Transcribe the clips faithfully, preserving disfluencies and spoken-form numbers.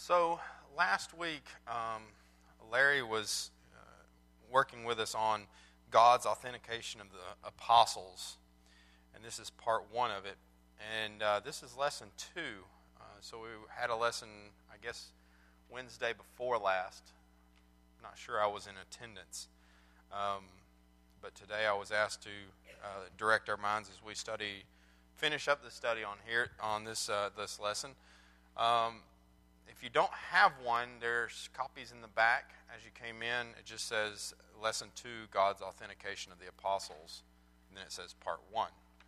So last week, um, Larry was uh, working with us on God's authentication of the apostles, and this is part one of it. And uh, this is lesson two. Uh, so we had a lesson, I guess, Wednesday before last. I'm not sure I was in attendance, um, but today I was asked to uh, direct our minds as we study, finish up the study on here on this uh, this lesson. Um, If you don't have one, there's copies in the back as you came in. It just says Lesson two, God's Authentication of the Apostles. And then it says Part one.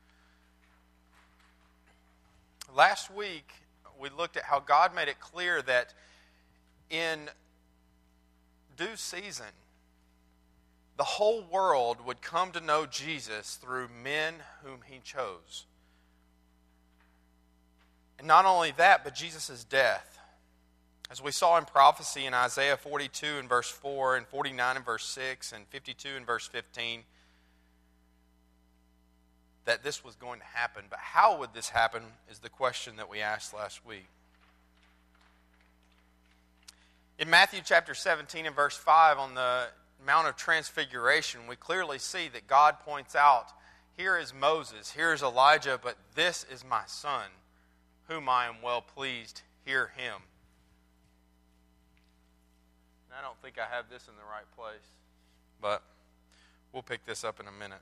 Last week, we looked at how God made it clear that in due season, the whole world would come to know Jesus through men whom He chose. And not only that, but Jesus' death. As we saw in prophecy in Isaiah forty-two and verse four, and forty-nine and verse six, and fifty-two and verse fifteen, that this was going to happen. But how would this happen is the question that we asked last week. In Matthew chapter seventeen and verse five, on the Mount of Transfiguration, we clearly see that God points out, here is Moses, here is Elijah, but this is my Son, whom I am well pleased, hear him. I don't think I have this in the right place, but we'll pick this up in a minute.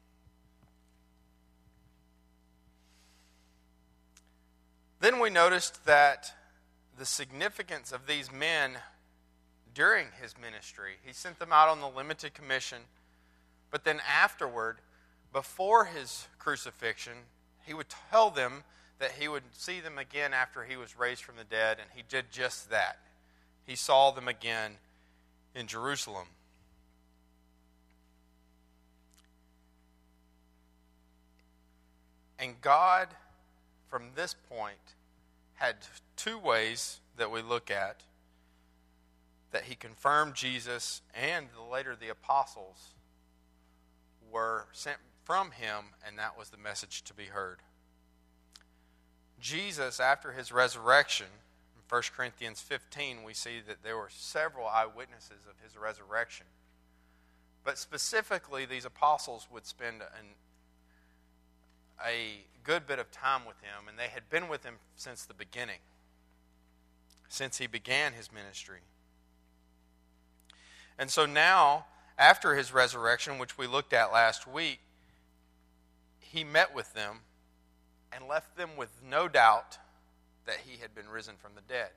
Then we noticed that the significance of these men during his ministry, he sent them out on the limited commission, but then afterward, before his crucifixion, he would tell them that he would see them again after he was raised from the dead, and he did just that. He saw them again in Jerusalem. And God, from this point, had two ways that we look at that He confirmed Jesus and later the apostles were sent from Him, and that was the message to be heard. Jesus, after His resurrection, First Corinthians fifteen, we see that there were several eyewitnesses of His resurrection. But specifically, these apostles would spend an, a good bit of time with Him, and they had been with Him since the beginning, since He began His ministry. And so now, after His resurrection, which we looked at last week, He met with them and left them with no doubt that He had been risen from the dead.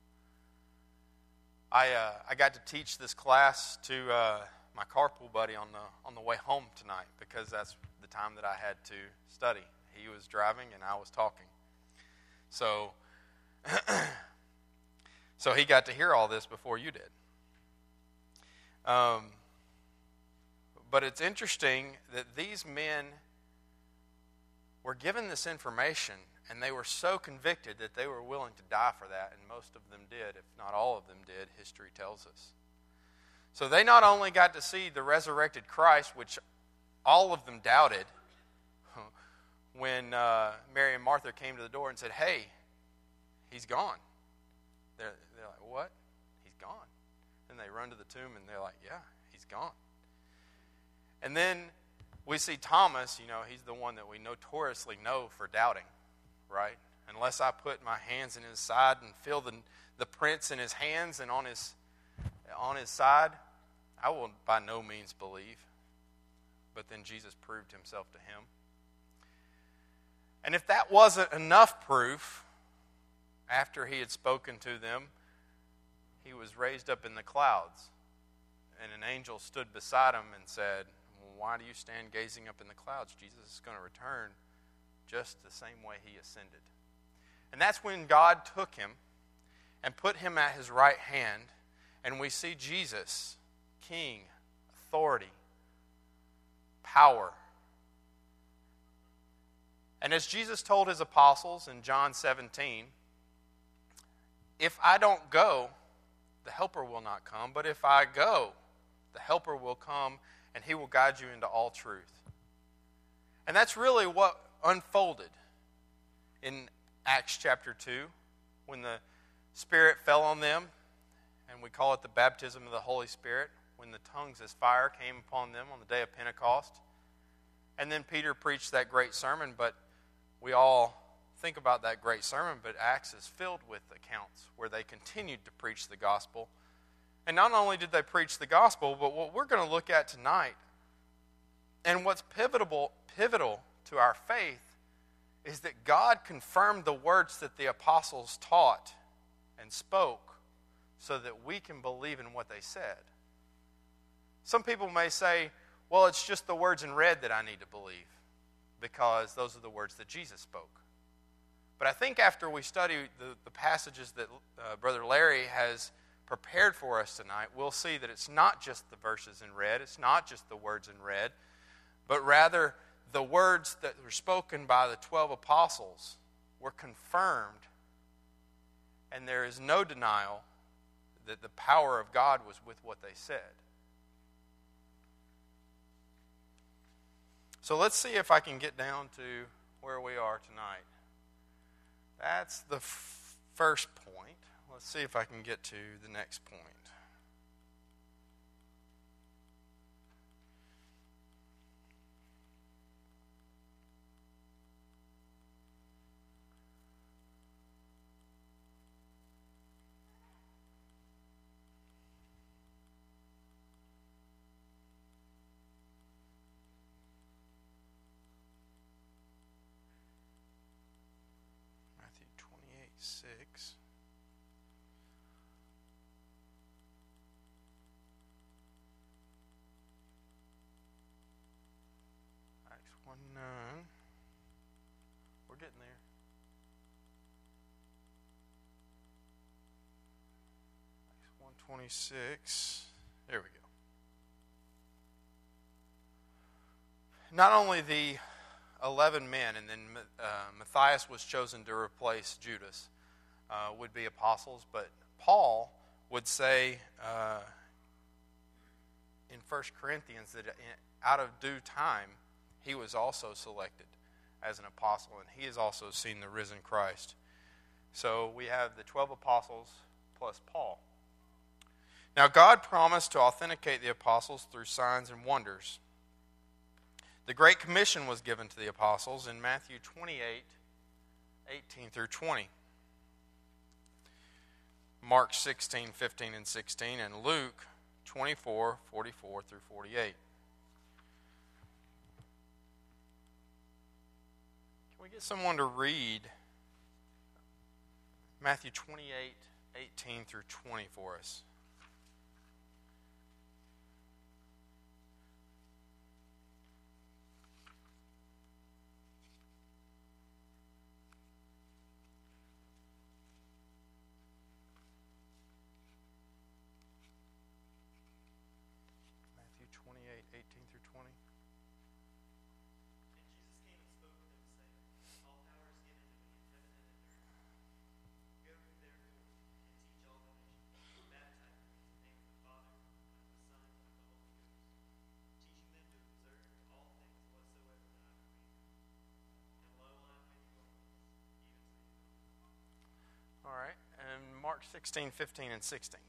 I uh, I got to teach this class to uh, my carpool buddy on the on the way home tonight, because that's the time that I had to study. He was driving and I was talking. So, so he got to hear all this before you did. Um, but it's interesting that these men were given this information, and they were so convicted that they were willing to die for that, and most of them did, if not all of them did, history tells us. So they not only got to see the resurrected Christ, which all of them doubted, when uh, Mary and Martha came to the door and said, hey, He's gone. They're, they're like, what? He's gone. And they run to the tomb and they're like, yeah, He's gone. And then we see Thomas, you know, he's the one that we notoriously know for doubting. Right? Unless I put my hands in His side and feel the the prints in His hands and on his on his side, I will by no means believe. But then Jesus proved Himself to him. And if that wasn't enough proof, after He had spoken to them, He was raised up in the clouds. And an angel stood beside Him and said, well, why do you stand gazing up in the clouds? Jesus is going to return just the same way He ascended. And that's when God took Him and put Him at His right hand, and we see Jesus, King, authority, power. And as Jesus told His apostles in John seventeen, if I don't go, the Helper will not come, but if I go, the Helper will come, and He will guide you into all truth. And that's really what unfolded in Acts chapter two, when the Spirit fell on them, and we call it the baptism of the Holy Spirit, when the tongues as fire came upon them on the day of Pentecost. And then Peter preached that great sermon, but we all think about that great sermon, but Acts is filled with accounts where they continued to preach the gospel. And not only did they preach the gospel, but what we're going to look at tonight, and what's pivotal, pivotal to our faith, is that God confirmed the words that the apostles taught and spoke so that we can believe in what they said. Some people may say, well, it's just the words in red that I need to believe because those are the words that Jesus spoke. But I think after we study the, the passages that uh, Brother Larry has prepared for us tonight, we'll see that it's not just the verses in red, it's not just the words in red, but rather the words that were spoken by the twelve apostles were confirmed, and there is no denial that the power of God was with what they said. So let's see if I can get down to where we are tonight. That's the f- first point. Let's see if I can get to the next point. Six. Acts one nine. We're getting there. Acts one twenty six. There we go. Not only the eleven men, and then uh, Matthias was chosen to replace Judas, uh, would be apostles, but Paul would say uh, in First Corinthians that out of due time he was also selected as an apostle, and he has also seen the risen Christ. So we have the twelve apostles plus Paul. Now God promised to authenticate the apostles through signs and wonders. The Great Commission was given to the apostles in Matthew twenty-eight, eighteen through twenty. Mark sixteen, fifteen and sixteen, and Luke twenty-four, forty-four through forty-eight. Can we get someone to read Matthew twenty-eight, eighteen through twenty for us? twenty-eight, eighteen through twenty. And Jesus came and spoke to them, saying, all power is given to me in heaven and in earth. Go therefore and teach all the nations, baptizing them in the name of the Father, and of the Son, and of the Holy Ghost, teaching them to observe all things whatsoever that I have commanded. And lo, I am with you always, even to the end of the world. All right, and Mark sixteen, fifteen and sixteen.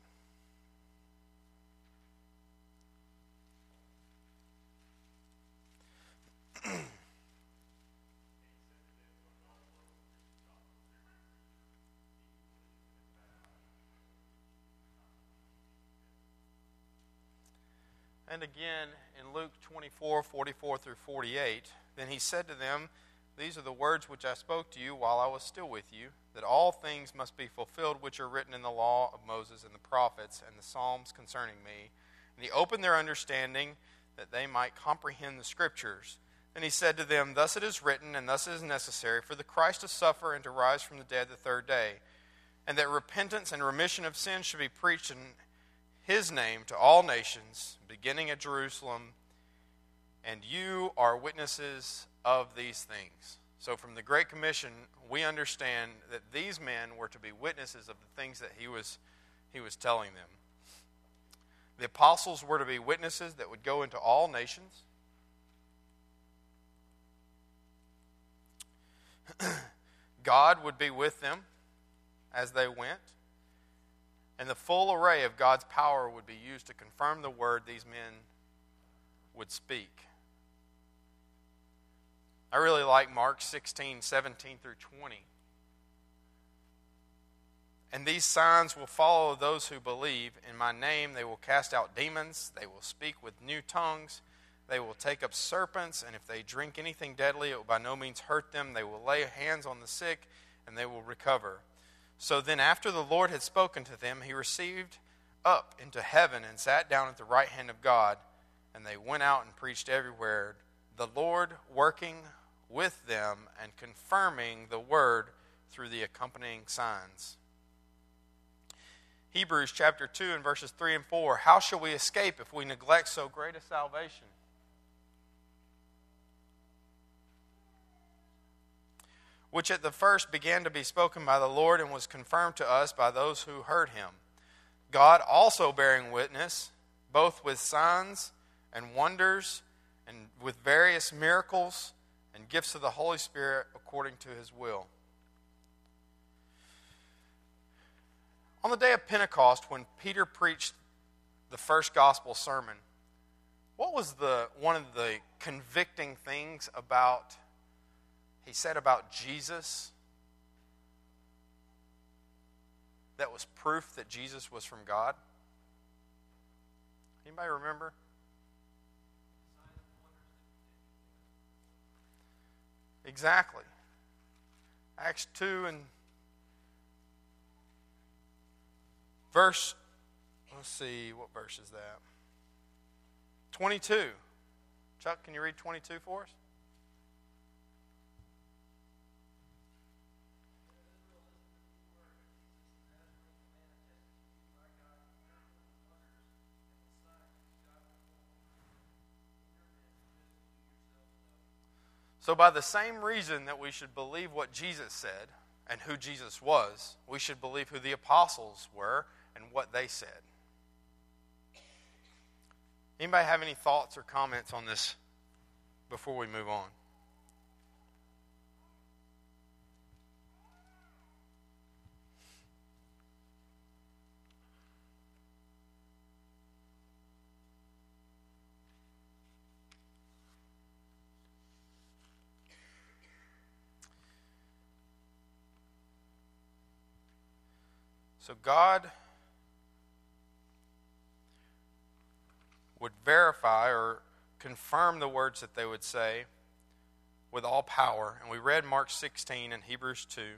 And again, in Luke twenty-four, forty-four through forty-eight, then he said to them, these are the words which I spoke to you while I was still with you, that all things must be fulfilled which are written in the law of Moses and the prophets and the Psalms concerning me. And he opened their understanding that they might comprehend the Scriptures. And he said to them, thus it is written, and thus it is necessary for the Christ to suffer and to rise from the dead the third day, and that repentance and remission of sins should be preached in his name to all nations, beginning at Jerusalem, and you are witnesses of these things. So from the Great Commission, we understand that these men were to be witnesses of the things that he was, he was telling them. The apostles were to be witnesses that would go into all nations. God would be with them as they went. and the full array of God's power would be used to confirm the word these men would speak. I really like Mark sixteen, seventeen through twenty. And these signs will follow those who believe. In my name they will cast out demons. They will speak with new tongues. They will take up serpents. And if they drink anything deadly, it will by no means hurt them. They will lay hands on the sick, and they will recover. So then after the Lord had spoken to them, he received up into heaven and sat down at the right hand of God. And they went out and preached everywhere, the Lord working with them and confirming the word through the accompanying signs. Hebrews chapter two and verses three and four. How shall we escape if we neglect so great a salvation? Which at the first began to be spoken by the Lord and was confirmed to us by those who heard him. God also bearing witness, both with signs and wonders and with various miracles and gifts of the Holy Spirit according to his will. On the day of Pentecost, when Peter preached the first gospel sermon, what was the one of the convicting things about, he said about Jesus, that was proof that Jesus was from God? Anybody remember? Exactly. Acts two and verse, let's see, what verse is that? twenty-two. Chuck, can you read twenty-two for us? So by the same reason that we should believe what Jesus said and who Jesus was, we should believe who the apostles were and what they said. Anybody have any thoughts or comments on this before we move on? So God would verify or confirm the words that they would say with all power. And we read Mark sixteen and Hebrews two.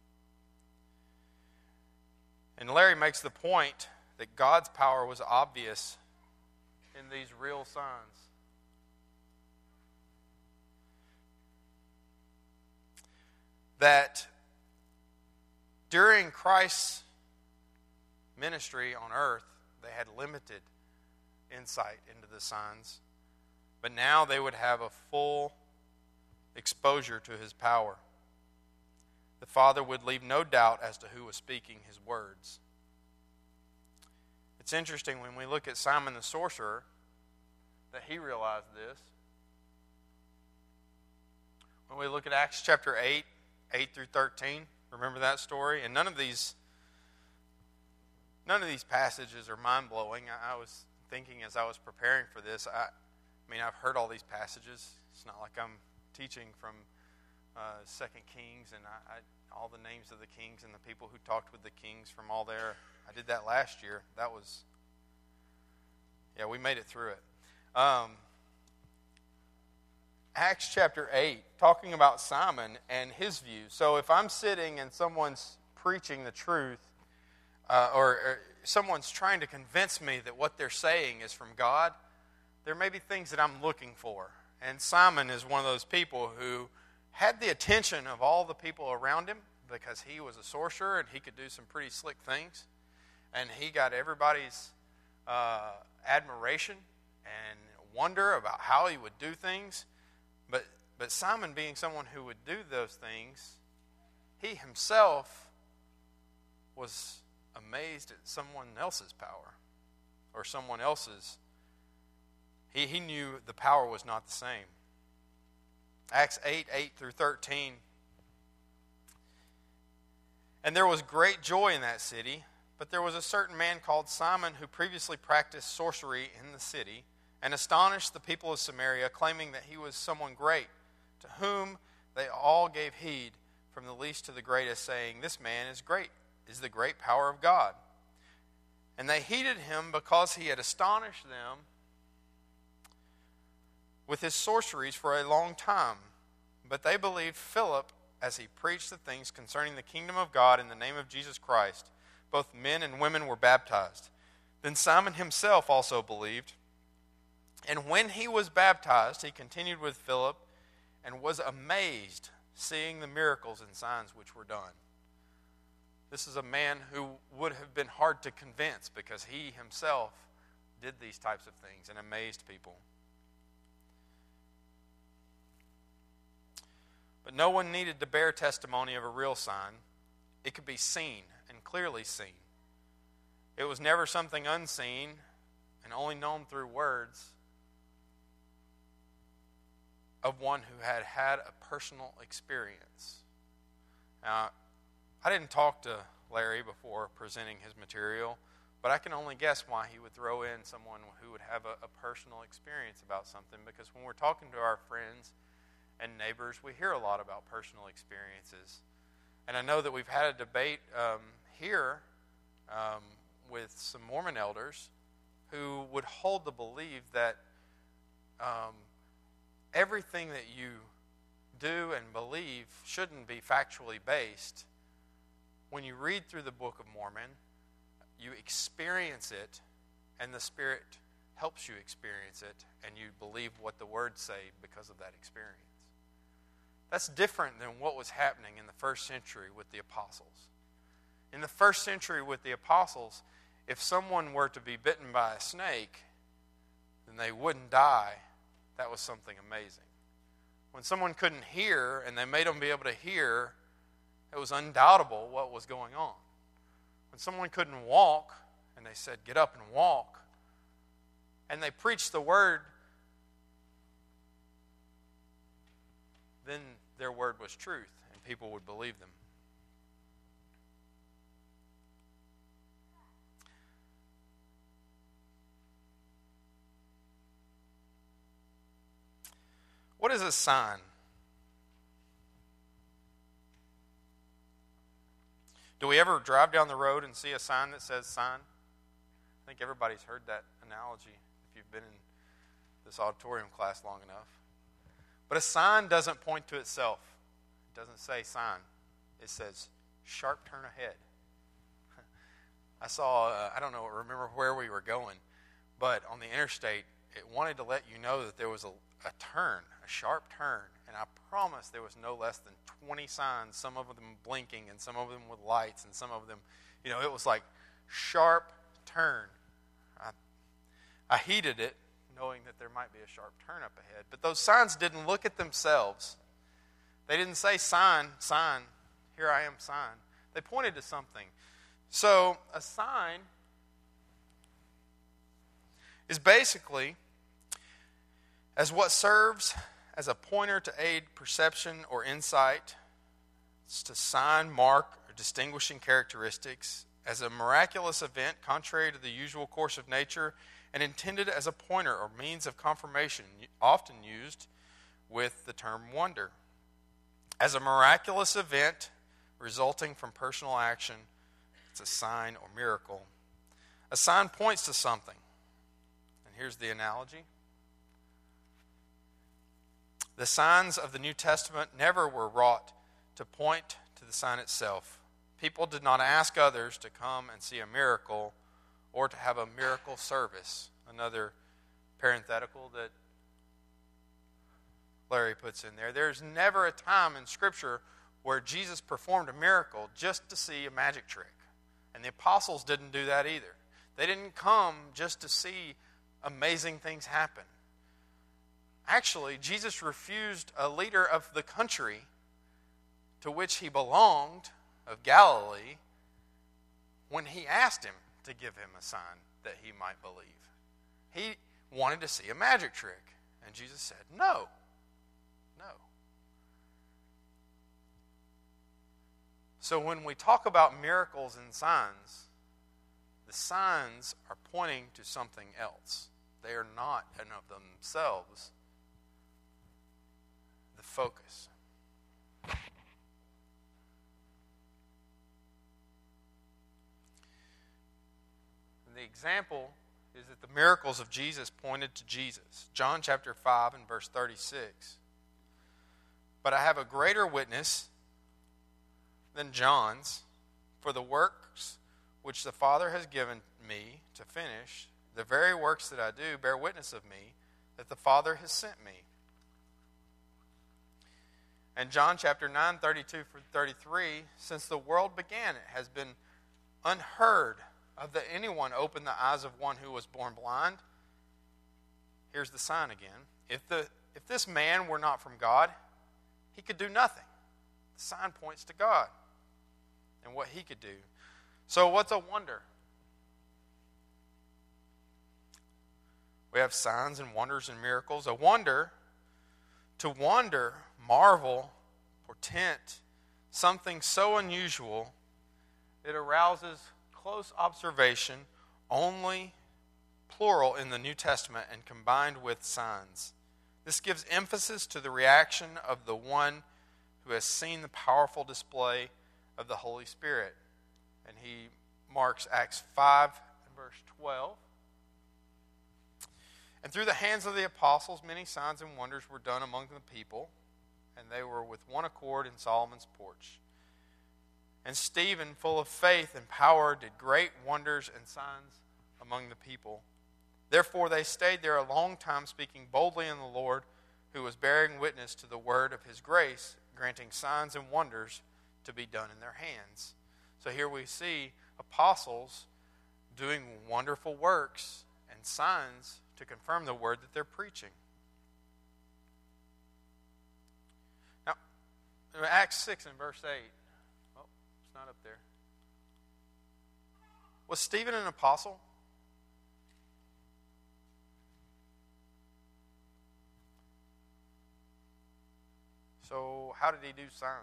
And Larry makes the point that God's power was obvious in these real signs. That during Christ's ministry on earth, they had limited insight into the signs, but now they would have a full exposure to his power. The Father would leave no doubt as to who was speaking his words. It's interesting when we look at Simon the sorcerer that he realized this. When we look at Acts chapter eight, eight through thirteen, remember that story? And none of these None of these passages are mind-blowing. I, I was thinking as I was preparing for this, I, I mean, I've heard all these passages. It's not like I'm teaching from uh, Second Kings and I, I, all the names of the kings and the people who talked with the kings from all there. I did that last year. That was, yeah, we made it through it. Um, Acts chapter eight, talking about Simon and his view. So if I'm sitting and someone's preaching the truth, Uh, or, or someone's trying to convince me that what they're saying is from God, there may be things that I'm looking for. And Simon is one of those people who had the attention of all the people around him because he was a sorcerer and he could do some pretty slick things. And he got everybody's uh, admiration and wonder about how he would do things. But, but Simon, being someone who would do those things, he himself was amazed at someone else's power or someone else's. He, he knew the power was not the same. Acts eight, eight through thirteen. And there was great joy in that city, But there was a certain man called Simon who previously practiced sorcery in the city and astonished the people of Samaria, claiming that he was someone great, to whom they all gave heed, from the least to the greatest, saying, "This man is great, is the great power of God." And they heeded him because he had astonished them with his sorceries for a long time. But they believed Philip as he preached the things concerning the kingdom of God in the name of Jesus Christ. Both men and women were baptized. Then Simon himself also believed. And when he was baptized, he continued with Philip and was amazed, seeing the miracles and signs which were done. This is a man who would have been hard to convince because he himself did these types of things and amazed people. But no one needed to bear testimony of a real sign. It could be seen and clearly seen. It was never something unseen and only known through words of one who had had a personal experience. Now, I didn't talk to Larry before presenting his material, but I can only guess why he would throw in someone who would have a, a personal experience about something, because when we're talking to our friends and neighbors, we hear a lot about personal experiences. And I know that we've had a debate um, here um, with some Mormon elders who would hold the belief that um, everything that you do and believe shouldn't be factually based. When you read through the Book of Mormon, you experience it, and the Spirit helps you experience it, and you believe what the words say because of that experience. That's different than what was happening in the first century with the apostles. In the first century with the apostles, if someone were to be bitten by a snake, then they wouldn't die. That was something amazing. When someone couldn't hear and they made them be able to hear, it was undoubtable what was going on. When someone couldn't walk and they said, "Get up and walk," and they preached the word, then their word was truth and people would believe them. What is a sign? Do we ever drive down the road and see a sign that says sign? I think everybody's heard that analogy if you've been in this auditorium class long enough. But a sign doesn't point to itself. It doesn't say sign. It says sharp turn ahead. I saw, uh, I don't know, remember where we were going, but on the interstate, it wanted to let you know that there was a, a turn, a sharp turn. And I promise there was no less than twenty signs, some of them blinking and some of them with lights and some of them, you know, it was like sharp turn. I, I heeded it, knowing that there might be a sharp turn up ahead. But those signs didn't look at themselves. They didn't say sign, sign, here I am, sign. They pointed to something. So a sign is basically as what serves as a pointer to aid perception or insight. It's to sign, mark, or distinguishing characteristics, as a miraculous event contrary to the usual course of nature, and intended as a pointer or means of confirmation, often used with the term wonder. As a miraculous event resulting from personal action, it's a sign or miracle. A sign points to something. And here's the analogy. The signs of the New Testament never were wrought to point to the sign itself. People did not ask others to come and see a miracle or to have a miracle service. Another parenthetical that Larry puts in there. There's never a time in Scripture where Jesus performed a miracle just to see a magic trick. And the apostles didn't do that either. They didn't come just to see amazing things happen. Actually, Jesus refused a leader of the country to which he belonged, of Galilee, when he asked him to give him a sign that he might believe. He wanted to see a magic trick. And Jesus said, no, no. So when we talk about miracles and signs, The signs are pointing to something else. They are not in of themselves the focus. And the example is that the miracles of Jesus pointed to Jesus. John chapter five and verse thirty-six. But I have a greater witness than John's, for the works which the Father has given me to finish, the very works that I do bear witness of me, that the Father has sent me. And John chapter nine, thirty-two through thirty-three, since the world began, it has been unheard of that anyone opened the eyes of one who was born blind. Here's the sign again. If the if this man were not from God, he could do nothing. The sign points to God and what he could do. So what's a wonder? We have signs and wonders and miracles. A wonder, to wonder, marvel, portent, something so unusual, it arouses close observation, only plural in the New Testament and combined with signs. This gives emphasis to the reaction of the one who has seen the powerful display of the Holy Spirit. And he marks Acts five and verse twelve. And through the hands of the apostles, many signs and wonders were done among the people, and they were with one accord in Solomon's porch. And Stephen, full of faith and power, did great wonders and signs among the people. Therefore they stayed there a long time, speaking boldly in the Lord, who was bearing witness to the word of his grace, granting signs and wonders to be done in their hands. So here we see apostles doing wonderful works and signs to confirm the word that they're preaching. Now, in Acts six and verse eight, oh, it's not up there. Was Stephen an apostle? So how did he do signs?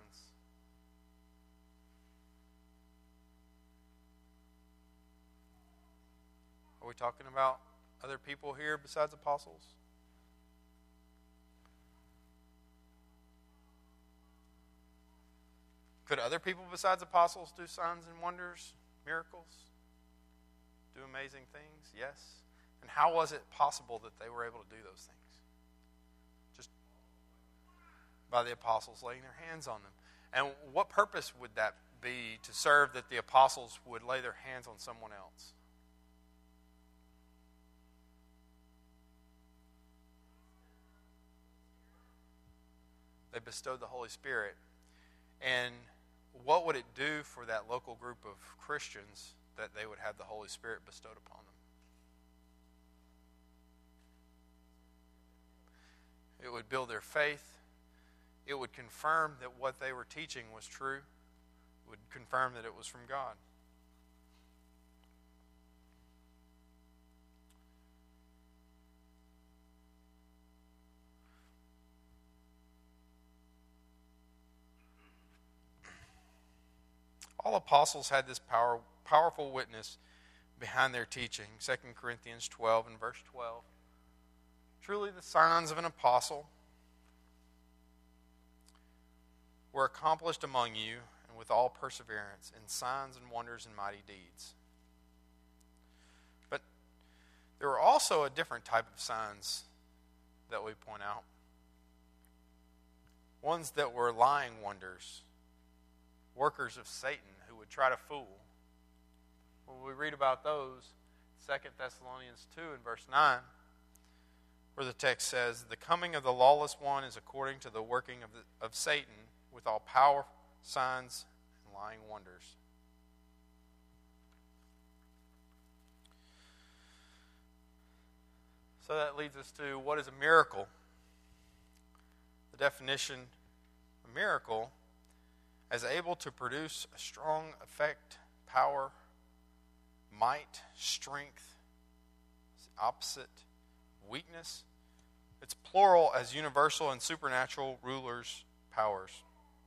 Are we talking about other people here besides apostles? Could other people besides apostles do signs and wonders, miracles, do amazing things? Yes. And how was it possible that they were able to do those things? Just by the apostles laying their hands on them. And what purpose would that be to serve that the apostles would lay their hands on someone else? They bestowed the Holy Spirit. And what would it do for that local group of Christians that they would have the Holy Spirit bestowed upon them? It would build their faith. It would confirm that what they were teaching was true. It would confirm that it was from God. All apostles had this power, powerful witness behind their teaching. Second Corinthians twelve and verse twelve. Truly the signs of an apostle were accomplished among you, and with all perseverance, in signs and wonders and mighty deeds. But there were also a different type of signs that we point out. Ones that were lying wonders, workers of Satan who would try to fool. When we read about those, Second Thessalonians two and verse nine, where the text says, the coming of the lawless one is according to the working of, the, of Satan with all power, signs, and lying wonders. So that leads us to, what is a miracle? The definition of miracle as able to produce a strong effect, power, might, strength, opposite, weakness. It's plural as universal and supernatural rulers, powers.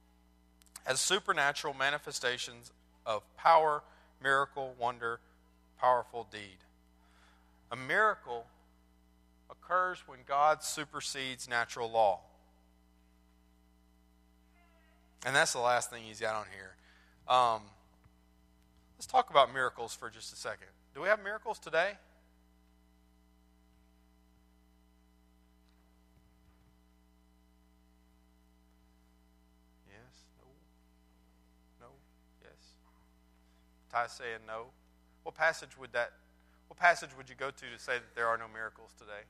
As supernatural manifestations of power, miracle, wonder, powerful deed. A miracle occurs when God supersedes natural law. And that's the last thing he's got on here. Um, let's talk about miracles for just a second. Do we have miracles today? Yes, no, no, yes. Ty's saying no. What passage would that? What passage would you go to to say that there are no miracles today?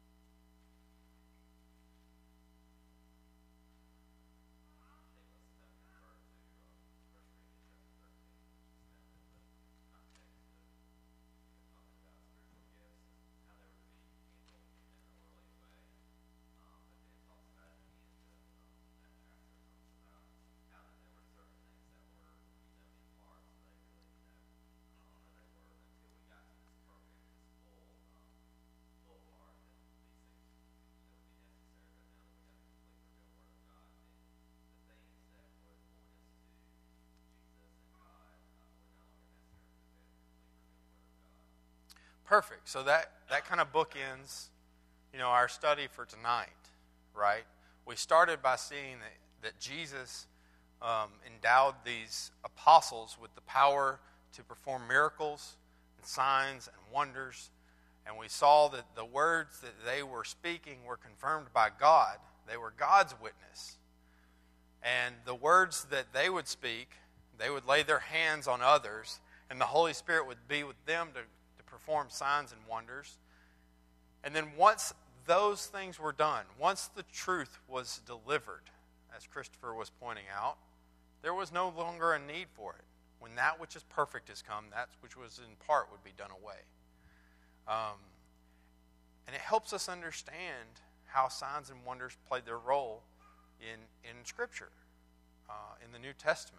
Perfect. So that, that kind of bookends, you know, our study for tonight, right? We started by seeing that, that Jesus um, endowed these apostles with the power to perform miracles and signs and wonders. And we saw that the words that they were speaking were confirmed by God. They were God's witness. And the words that they would speak, they would lay their hands on others, and the Holy Spirit would be with them to perform signs and wonders. And then once those things were done, once the truth was delivered, as Christopher was pointing out, there was no longer a need for it. When that which is perfect has come, that which was in part would be done away. Um, and it helps us understand how signs and wonders played their role in, in Scripture, uh, in the New Testament.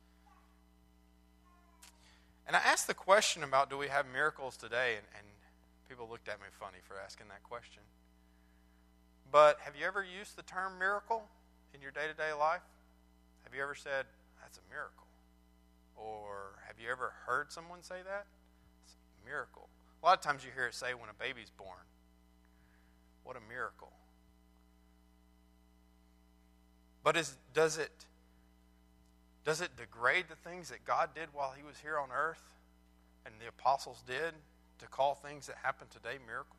And I asked the question about, do we have miracles today? And, and people looked at me funny for asking that question. But have you ever used the term miracle in your day-to-day life? Have you ever said, that's a miracle? Or have you ever heard someone say that? It's a miracle. A lot of times you hear it say when a baby's born. What a miracle. But is, does it... Does it degrade the things that God did while he was here on earth and the apostles did to call things that happen today miracles?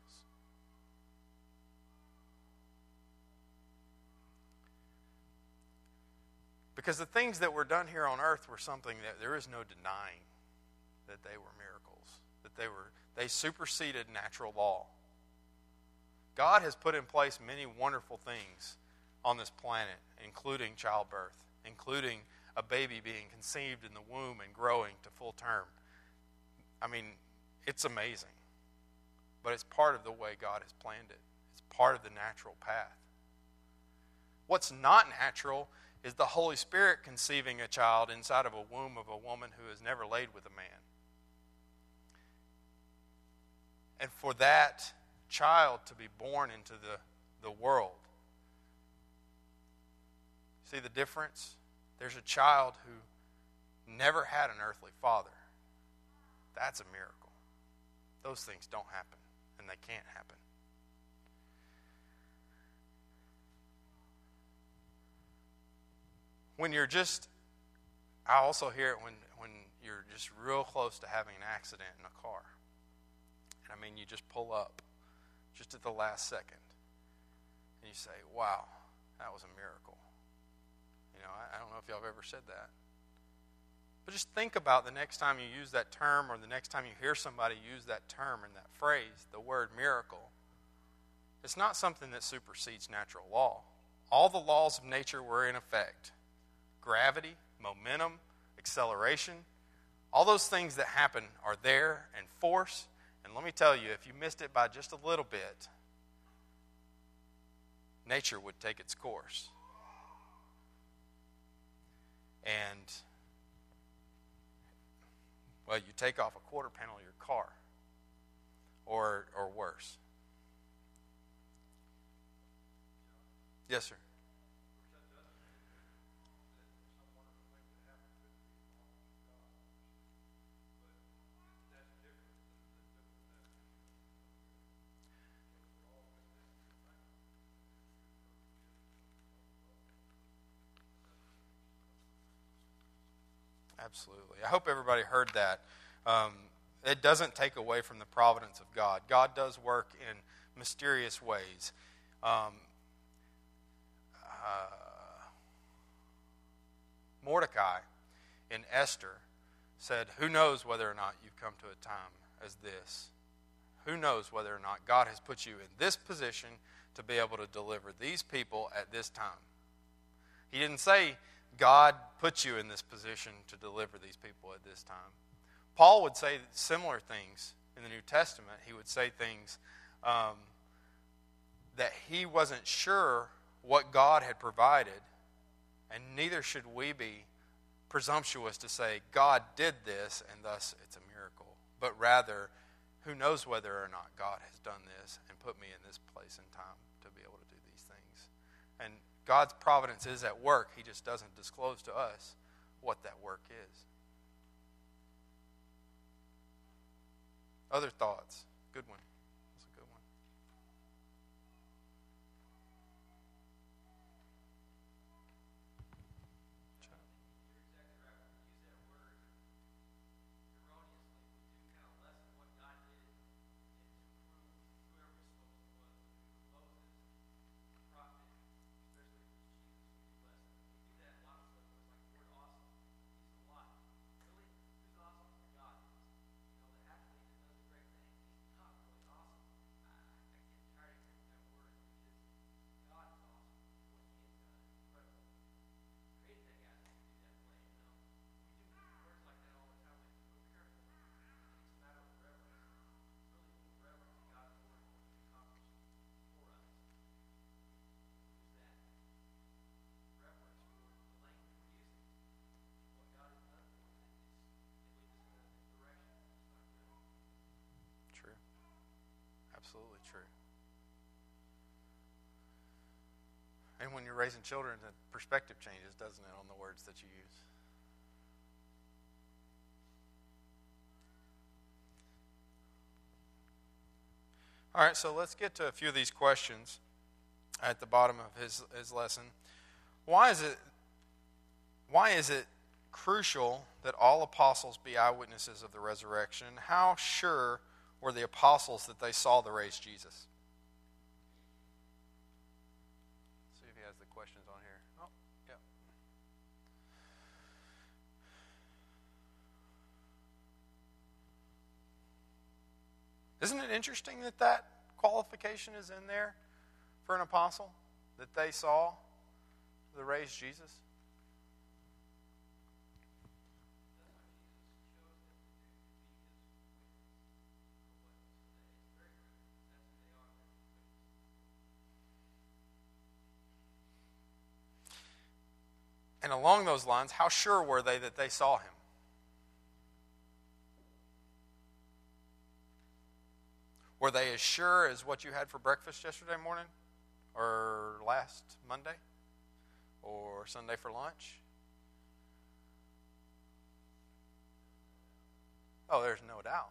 Because the things that were done here on earth were something that there is no denying that they were miracles, that they were they superseded natural law. God has put in place many wonderful things on this planet, including childbirth, including a baby being conceived in the womb and growing to full term. I mean, it's amazing. But it's part of the way God has planned it. It's part of the natural path. What's not natural is the Holy Spirit conceiving a child inside of a womb of a woman who has never laid with a man. And for that child to be born into the, the world. See the difference? There's a child who never had an earthly father. That's a miracle. Those things don't happen, and they can't happen. When you're just, I also hear it when, when you're just real close to having an accident in a car. And I mean, you just pull up just at the last second. And you say, wow, that was a miracle. You know, I, I don't know if y'all have ever said that. But just think about the next time you use that term, or the next time you hear somebody use that term and that phrase, the word miracle. It's not something that supersedes natural law. All the laws of nature were in effect. Gravity, momentum, acceleration, all those things that happen are there, and force. And let me tell you, if you missed it by just a little bit, nature would take its course. And, well, you take off a quarter panel of your car, or or worse. Yes, sir. Absolutely. I hope everybody heard that. Um, it doesn't take away from the providence of God. God does work in mysterious ways. Um, uh, Mordecai in Esther said, who knows whether or not you've come to a time as this? Who knows whether or not God has put you in this position to be able to deliver these people at this time? He didn't say God put you in this position to deliver these people at this time. Paul would say similar things in the New Testament. He would say things um, that he wasn't sure what God had provided, and neither should we be presumptuous to say God did this and thus it's a miracle, but rather, who knows whether or not God has done this and put me in this place and time to be able to do these things. And God's providence is at work. He just doesn't disclose to us what that work is. Other thoughts? Good one. That's a good one. True. Absolutely true. And when you're raising children, the perspective changes, doesn't it, on the words that you use? All right, so let's get to a few of these questions at the bottom of his, his lesson. Why is it why is it crucial that all apostles be eyewitnesses of the resurrection? How sure were the apostles that they saw the raised Jesus? See if he has the questions on here. Oh, yeah. Isn't it interesting that that qualification is in there for an apostle? That they saw the raised Jesus? And along those lines, how sure were they that they saw him? Were they as sure as what you had for breakfast yesterday morning? Or last Monday? Or Sunday for lunch? Oh, there's no doubt.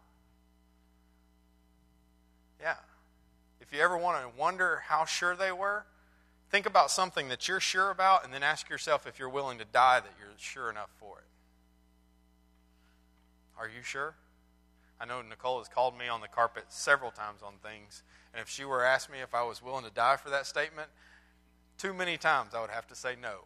Yeah. If you ever want to wonder how sure they were, think about something that you're sure about and then ask yourself if you're willing to die that you're sure enough for it. Are you sure? I know Nicole has called me on the carpet several times on things, and if she were to ask me if I was willing to die for that statement, too many times I would have to say no.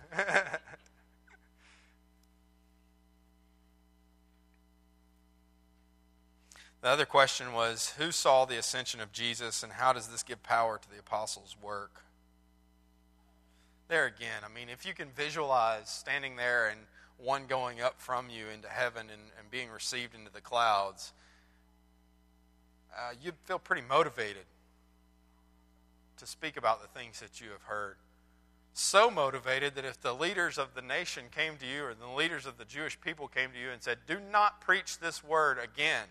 The other question was, who saw the ascension of Jesus, and how does this give power to the apostles' work? There again, I mean, if you can visualize standing there and one going up from you into heaven and, and being received into the clouds, uh, you'd feel pretty motivated to speak about the things that you have heard. So motivated that if the leaders of the nation came to you, or the leaders of the Jewish people came to you and said, do not preach this word again,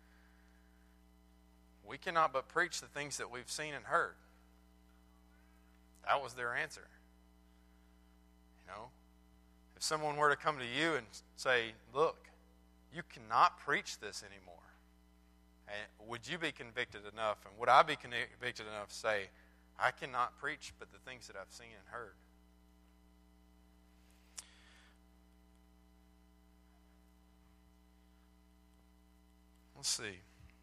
we cannot but preach the things that we've seen and heard. That was their answer. You know, if someone were to come to you and say, look, you cannot preach this anymore, and would you be convicted enough, and would I be convicted enough to say, I cannot preach but the things that I've seen and heard? Let's see.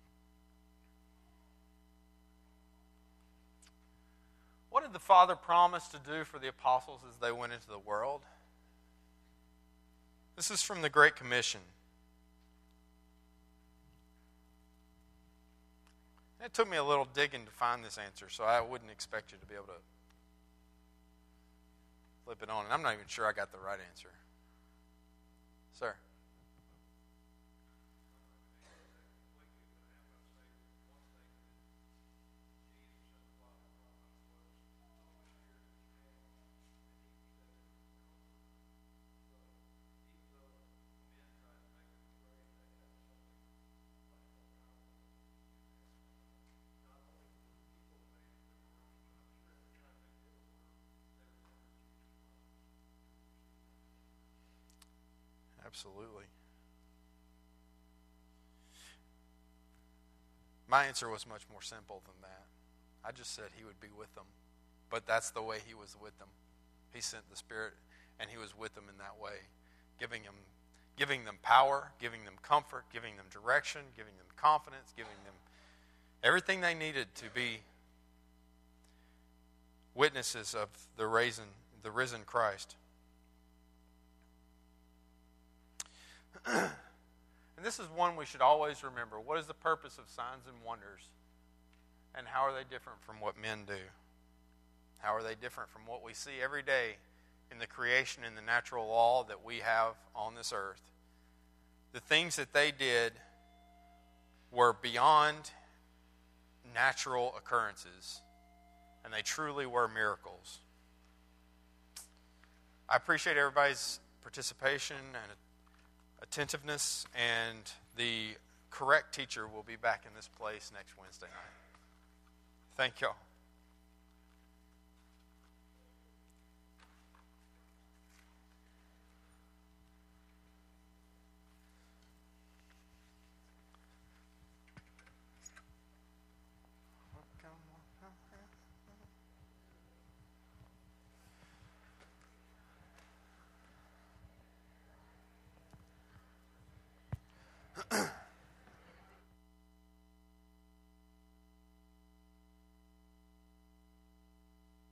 What did the Father promise to do for the apostles as they went into the world? This is from the Great Commission. It took me a little digging to find this answer, so I wouldn't expect you to be able to flip it on. And I'm not even sure I got the right answer. Sir? Absolutely. My answer was much more simple than that. I just said he would be with them. But that's the way he was with them. He sent the Spirit, and he was with them in that way, giving them, giving them power, giving them comfort, giving them direction, giving them confidence, giving them everything they needed to be witnesses of the risen, the risen Christ. And this is one we should always remember. What is the purpose of signs and wonders? And how are they different from what men do? How are they different from what we see every day in the creation and the natural law that we have on this earth? The things that they did were beyond natural occurrences, and they truly were miracles. I appreciate everybody's participation and attentiveness, and the correct teacher will be back in this place next Wednesday night. Thank y'all.